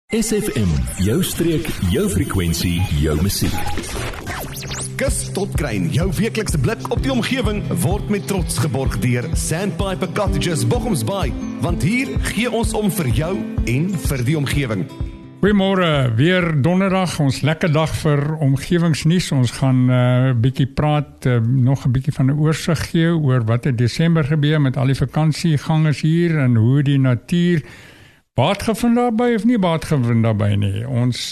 SFM, jou streek, jou frekwensie, jou musiek. Kus tot Kruin, jou weeklikse blik op die omgewing word met trots geborg deur Sandpiper Cottages Bochumsbaai, want hier gee ons om vir jou en vir die omgewing. Goeiemôre, weer donderdag, ons lekker dag vir omgewingsnuus. Ons gaan bietjie praat, nog 'n bietjie van 'n oorsig gee oor wat in Desember gebeur met al die vakansiegangers hier en hoe die natuur baat gevind daarby of nie baat gevind daarby nie. Ons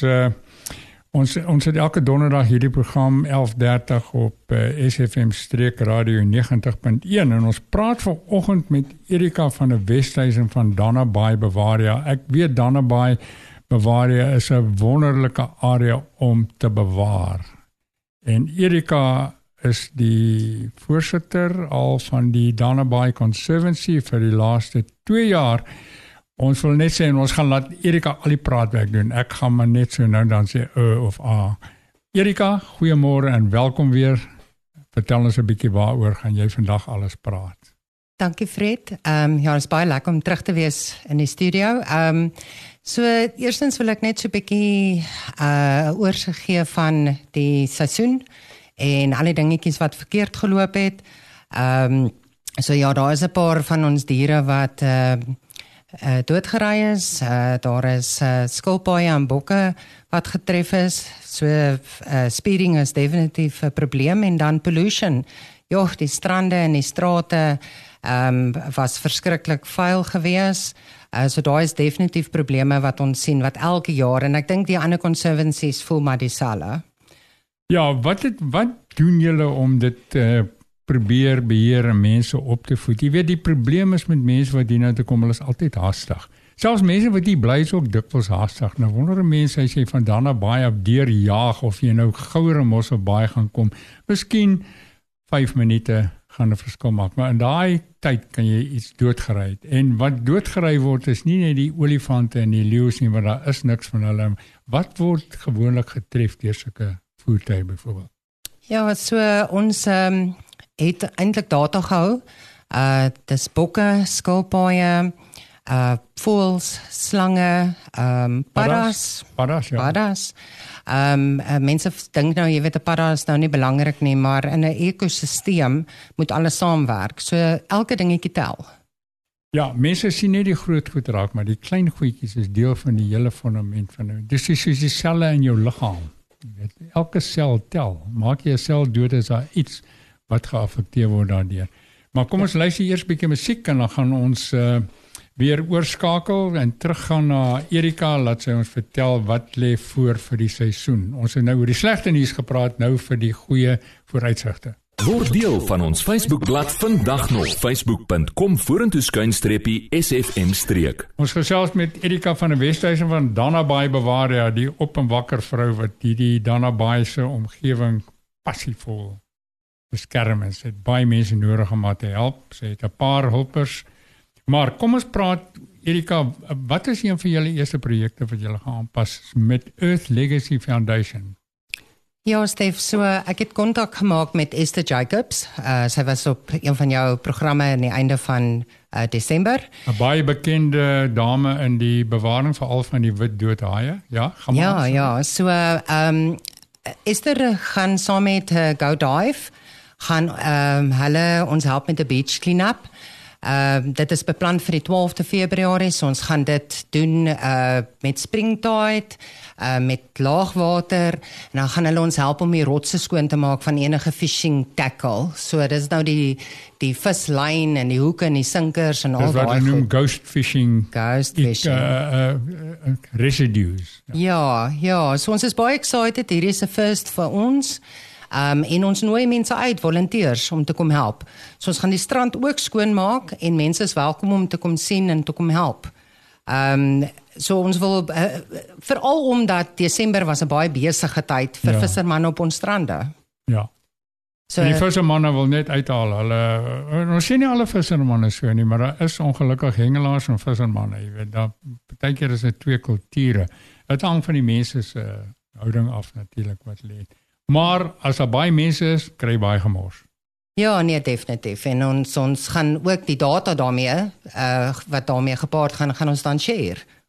het elke donderdag hierdie program 11:30 op SFM Streek Radio 90.1 en ons praat vanoggend met Erika van der Westhuizen van Dannabaai Bavaria. Ek weet Dannabaai Bavaria is 'n wonderlike area om te bewaar. En Erika is die voorsitter al van die Dannabaai Conservancy vir die laaste 2 jaar. Ons wil net sê, en ons gaan laat Erika al die praatwerk doen. Ek gaan maar net so nou dan sê of a. Erika, goeiemôre en welkom weer. Vertel ons 'n bietjie waaroor gaan jy vandag alles praat. Dankie Fred. Ja, het is baie lekker om terug te wees in die studio. So eerstens wil ek net so 'n bietjie oorsig gee van die seisoen en al die dingetjies wat verkeerd geloop het. So ja, daar is 'n paar van ons diere wat doodgery is. Daar is skilpaaie en bokke wat getref is. So speeding is definitief 'n probleem en dan pollution. Ja, die strande en die strate was verskriklik vuil gewees. So daar is definitief probleme wat ons sien wat elke jaar en ek dink die ander conservancies voel maar dieselfde. Ja, wat doen julle om dit probeer beheer en mense op te voed? Jy weet, die probleem is met mense wat hier nou te kom, hulle is altyd haastig. Selfs mense wat hier bly is ook dikwels haastig. Nou wonder mense as jy van Dannabaai af deurjaag of jy nou gouer in Mosselbaai gaan kom. Miskien 5 minute gaan 'n verskil maak, maar in daai tyd kan jy iets doodgery het. En wat doodgery word is nie net die olifante en die leeu's nie, want daar is niks van hulle. Wat word gewoonlik getref deur sulke voertuie byvoorbeeld? Ja, so ons het eintlik data gehou. Dis bokke, skilpaaie, voëls, slange, paddas. Paddas. Mense dink nou, jy weet, 'n padda is nou nie belangrik nie, maar in 'n ekosisteem moet alles saamwerk. So elke dingetjie tel. Ja, mense sien net die groot goed raak, maar die klein goedjies is deel van die hele fondament van nou. Dis soos die selle in jou liggaam. Jy weet, elke sel tel. Maak jy 'n sel dood, is daar iets wat geaffekteer word daardeur. Maar kom ons luister eers 'n bietjie musiek en dan gaan ons weer oorskakel en teruggaan na Erika, laat sy ons vertel wat lê voor vir die seisoen. Ons het nou oor die slegte nuus gepraat, nou vir die goeie vooruitsigte. Word deel van ons Facebookblad vandag nog, facebook.com/SFM streek. Ons gesels met Erika van der Westhuizen van Dannabaai Bavaria, die op en wakker vrou wat die Dannabaai se omgewing passievol beskerm. Sy het baie mense nodig om haar te help. Sy het 'n paar hulpers. Maar kom ons praat, Erika, wat is een van julle eerste projekte wat julle gaan aanpas met Earth Legacy Foundation? Ja, Stef, so ek het kontak gemaak met Esther Jacobs. Sy was op een van jou programme aan die einde van Desember. 'n baie bekende dame in die bewaring veral van die wit doodhaie. Ja, gaan maar. Ja, so Esther gaan saam met Go Dive gaan hulle ons help met 'n beach clean-up. Dit is beplan vir die 12de Februarie, so ons gaan dit doen met springtide, met laagwater, en dan gaan hulle ons help om die rotse skoon te maak van enige fishing tackle. So dit is nou die vislyn en die hoeke en die sinkers en al daai. Dis wat hulle noem ghost fishing. Fishing. Residues. Ja, so ons is baie excited, hier is 'n first vir ons. En ons nooi mense uit, volunteers, om te kom help. So ons gaan die strand ook skoon maak en mense is welkom om te kom sien en te kom help. So ons wil, veral omdat Desember was 'n baie besige tyd vir vissermanne op ons strande. Ja. So, die vissermanne wil net uithaal. Ons sien nie alle vissermanne so nie, maar daar is ongelukkig hengelaars en vissermanne. Jy weet, partykeer is dit 2 kulture. Dit hang van die mense se houding af natuurlik wat lê. Maar as daar baie mense is, kry jy baie gemors. Ja, nee, definitief. En ons gaan ook die data daarmee, wat daarmee gepaard gaan ons dan share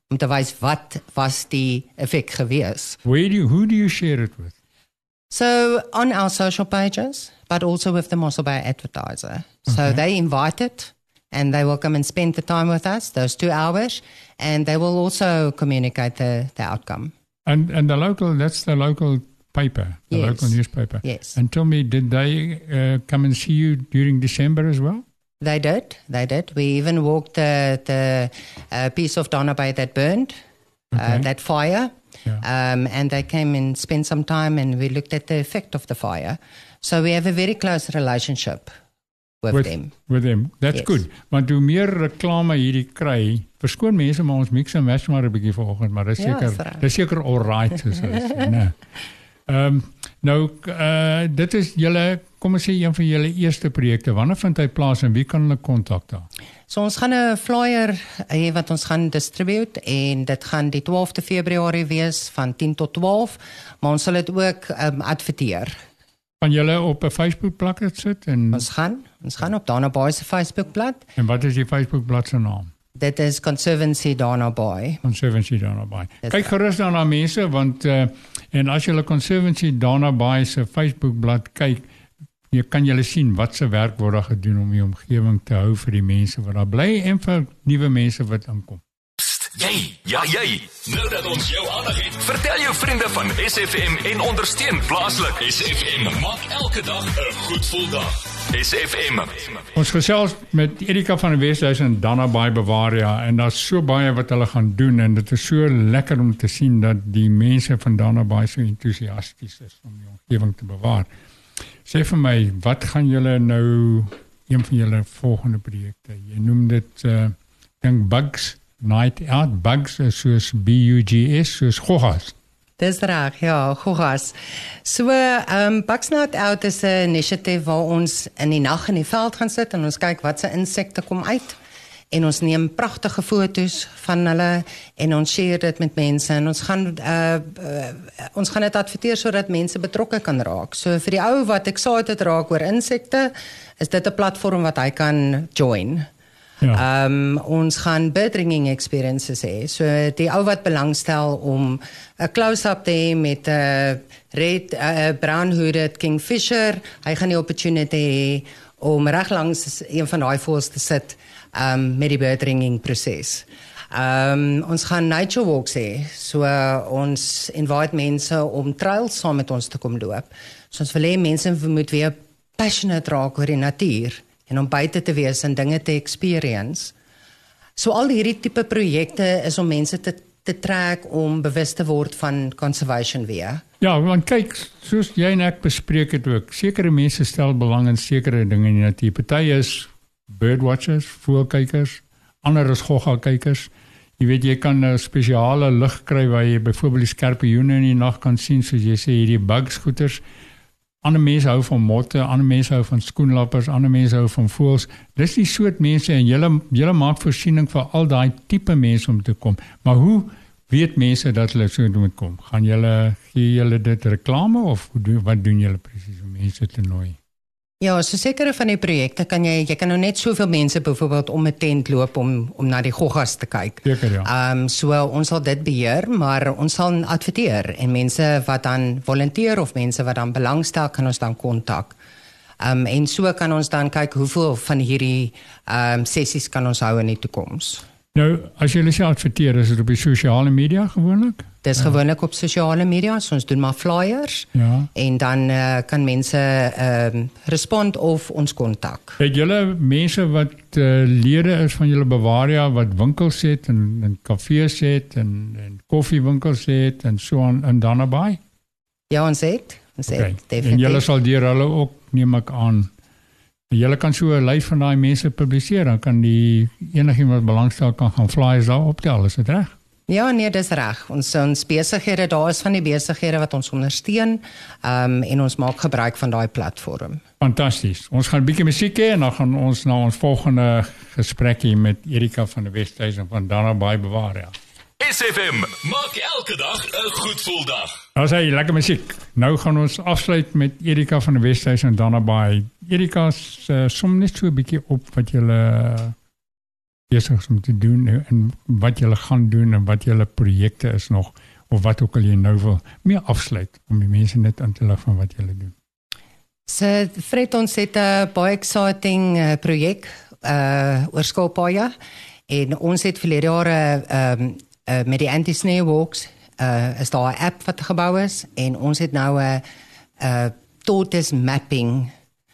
om te wys wat was die effek gewees. Who do you share it with? So on our social pages, but also with the Mossel Bay advertiser. So they invited and they will come and spend the time with us, those 2 hours, and they will also communicate the outcome. And that's the local paper, the local newspaper. Yes. And tell me, did they come and see you during December as well? They did. We even walked the piece of Donna Bay that burned, that fire. Yeah. And they came and spent some time and we looked at the effect of the fire. So we have a very close relationship with them. With them. That's good. Want hoe meer reklame hierdie kry, verskoon mense maar ons mix en match maar 'n bietjie vanoggend, maar dis seker alright soos hulle sê, né? Dit is julle, kom ons sê een van julle eerste projekte. Wanneer vind hy plaas en wie kan hulle kontak daar? So ons gaan 'n flyer hê wat ons gaan distribute en dit gaan die 12de Februarie wees van 10 tot 12, maar ons sal dit ook adverteer. Kan julle op 'n Facebookblad sit en ons gaan op Dana Bay se Facebookblad. En wat is die Facebookblad se naam? Dit is Conservancy Dana Bay. Conservancy Dana Bay. Kyk gerus daarna mense want en as julle Conservancy Dana Bay se Facebookblad kyk, jy kan julle sien wat se werk word daar gedoen om die omgewing te hou vir die mense wat daar bly en vir nuwe mense wat aankom. Jy. Nou dat ons jou aandag het, vertel jou vriende van SFM en ondersteun plaaslik. SFM maak elke dag 'n goed gevoel dag. SFM. Ons gesels met Erika van die Weshuis in Dana Bay Bavaria en daar's so baie wat hulle gaan doen en dit is so lekker om te sien dat die mense van Dana Bay so entoesiasties is om die omgewing te bewaar. Sê vir my, wat gaan julle nou, een van julle volgende projekte? Jy noem dit, dink Bugs Night Out, Bugs is soos B-U-G-S, soos goggas. Dis reg, ja, goggas. So, Bugs Night Out is 'n initiative waar ons in die nag in die veld gaan sit en ons kyk wat se insekte kom uit. En ons neem pragtige foto's van hulle en ons share dit met mense en ons gaan dit adverteer sodat mense betrokke kan raak. So vir die ou wat excited raak oor insekte, is dit 'n platform wat hy kan join. Ja. Ons gaan birdringing experiences hê. So die ou wat belangstel om 'n close-up te hê met 'n brown-hooded kingfisher, hy gaan die opportunity hê om reg langs een van daai voëls te sit met die birdringing proses. Ons gaan nature walks hê. So ons invite mense om trails saam met ons te kom loop. So ons wil hê mense moet weer passionate raak oor die natuur en om buite te wees en dinge te experience. So al hierdie tipe projekte is om mense te trek om bewus te word van conservation weer. Ja, want kyk, soos jy en ek bespreek het ook, sekere mense stel belang in sekere dinge in die natuur. Party is birdwatchers, voëlkykers, ander is gogga-kykers. Jy weet, jy kan 'n spesiale lig kry waar jy byvoorbeeld die skorpioene in die nag kan sien, soos jy sê, hierdie bugsgoeters. Ander mense hou van motte, ander mense hou van skoenlappers, ander mense hou van voëls. Dis die soort mense en julle maak voorsiening vir al daai tipe mense om te kom. Maar hoe weet mense dat hulle so moet kom? Gee julle dit reklame of wat doen julle presies om mense te nooi? Ja, so sekere van die projekte kan jy kan nou net soveel mense byvoorbeeld om 'n tent loop om na die goggas te kyk. Seker, ja. So ons sal dit beheer, maar ons sal adverteer en mense wat dan volunteer of mense wat dan belangstel kan ons dan kontak. En so kan ons dan kyk hoeveel van hierdie sessies kan ons hou in die toekoms. Nou, as jy sê adverteer, is dit op die sosiale media gewoonlik? Dis gewoonlik op sosiale media, so ons doen maar flyers. Ja. En dan kan mense respond of ons kontak. Het julle mense wat lede is van julle Bavaria wat winkels het en kafees het en koffiewinkels het en so aan in Dana Bay? Ja, ons het definitief. En julle sal deur hulle ook, neem ek aan. Julle kan so 'n lys van daai mense publiseer, dan kan enigiemand wat belangstel kan gaan flyers daar optel, is dit reg? Ja, nee, dis reg. Ons besighede, daar is van die besighede wat ons ondersteun, en ons maak gebruik van daai platform. Fantasties. Ons gaan 'n bietjie musiek hê en dan gaan ons na ons volgende gesprekkie met Erika van die Weshuis en van Dana Bay Bavaria. SFM maak elke dag 'n goed gevoel dag. Daar sê lekker musiek. Nou gaan ons afsluit met Erika van die Weshuis en Dana Bay. Erika, som net so 'n bietjie op wat julle besig is om te doen en wat julle gaan doen en wat julle projekte is nog, of wat ook al jy nou wil meer afsluit, om die mense net aan te lig van wat julle doen. So, Fred, ons het 'n baie exciting projek oor skilpaaie, en ons het verlede jaar met die anti-snare walks is daar 'n app wat gebou is, en ons het nou 'n tortoise mapping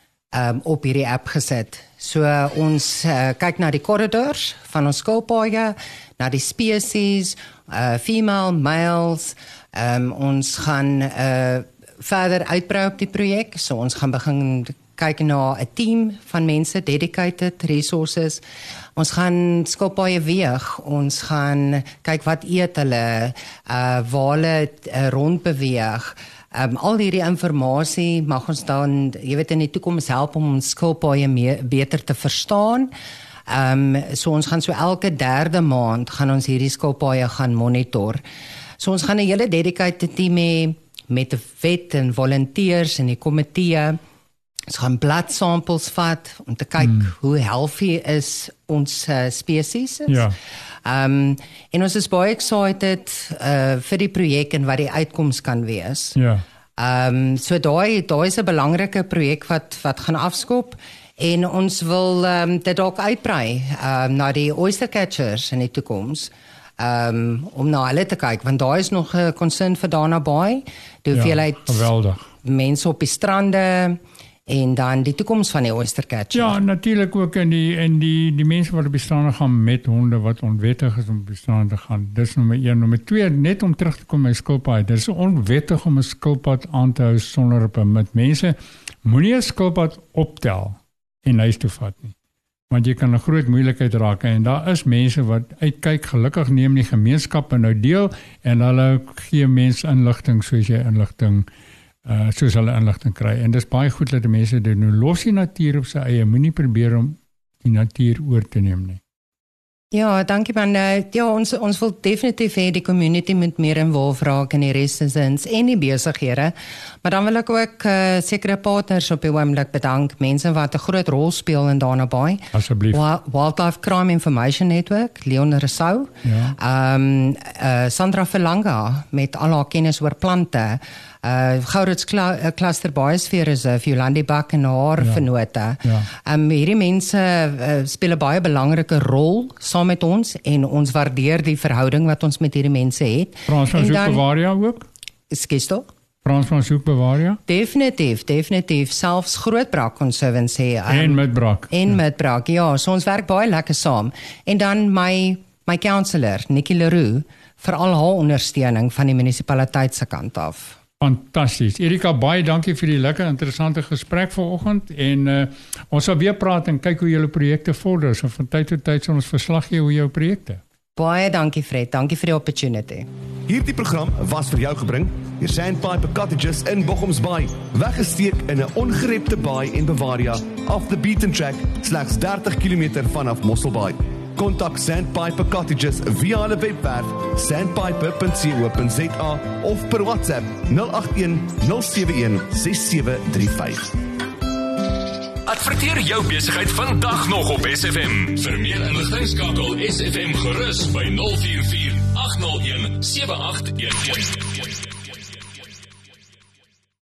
op hierdie app gesit. So ons kyk na die corridors van ons skilpaaie, na die species, female, males, ons gaan verder uitbrei op die projek, so ons gaan begin kyk na 'n team van mense, dedicated resources. Ons gaan skilpaaie weeg, ons gaan kyk wat eet hulle, waar hulle rondbeweeg. Al hierdie inligting mag ons dan, jy weet, in die toekoms help om ons skilpaaie beter te verstaan. So ons gaan so elke 3de maand gaan ons hierdie skilpaaie gaan monitor. So ons gaan 'n hele dedicated team hê met 'n vet en volunteers en die komitee. Ons gaan blood samples vat om te kyk hoe healthy is ons species is. Ja. En ons is baie excited vir die projek en wat die uitkoms kan wees. Ja. So daai is 'n belangrike projek wat gaan afskop, en ons wil dit dalk uitbrei na die oyster catchers in die toekoms. Om na hulle te kyk, want daar is nog 'n concern vir Dana Bay, die hoeveelheid mense op die strande, en dan die toekoms van die oyster catcher. Ja, natuurlik ook in die mense wat op die strande gaan met honde wat onwettig is om op die strande te gaan. Dis nommer 1. Nommer 2, net om terug te kom by skilpad. Dit is onwettig om 'n skilpad aan te hou sonder 'n permit. Mense moenie 'n skilpad optel en huis toe vat nie, want jy kan 'n groot moeilikheid raak, en daar is mense wat uitkyk. Gelukkig neem die gemeenskappe nou deel, en hulle gee mense inligting soos jy inligting soos hulle inligting kry, en dis baie goed dat die mense dit doen. Los die natuur op sy eie, moenie probeer om die natuur oor te neem nie. Ja, dankie man. Ja, ons wil definitief hê die community moet meer involved raak in die residents en die besighede, maar dan wil ek ook sekere partners op die oomblik bedank, mense wat 'n groot rol speel in Dana Bay. Asseblief. Wildlife Crime Information Network, Leon Rousseau, Sandra Verlanga met al haar kennis oor plante, Gourits Cluster Biosphere Reserve, Jolandi Bak en haar vennote. Hierdie mense speel 'n baie belangrike rol saam met ons, en ons waardeer die verhouding wat ons met hierdie mense het. Frans van Zoek Bavaria ook? Skisto? Frans van Zoek Bavaria? Definitief. Selfs Grootbrak Conservancy. En Midbrak. Ja, so ons werk baie lekker saam. En dan my counselor, Nikki Leroux, vir al haar ondersteuning van die munisipaliteit se kant af. Fantasties. Erika, baie dankie vir die lekker interessante gesprek vanoggend, en ons sal weer praat en kyk hoe julle projekte vorder. So van tyd tot tyd sal ons verslag gee hoe jou projekte. Baie dankie Fred, dankie vir die opportunity. Hierdie program was vir jou gebring deur Sandpiper Cottages in Bochums Bay, weggesteek in 'n ongerepte baai in Bavaria, off the beaten track, slegs 30 km vanaf Mosselbaai. Kontak Sandpiper Cottages via hulle webwerf sandpiper.co.za of per WhatsApp 081 071 6735. Adverteer jou besigheid vandag nog op SFM. Vir meer inligting skakel SFM gerus by 044 801 7811.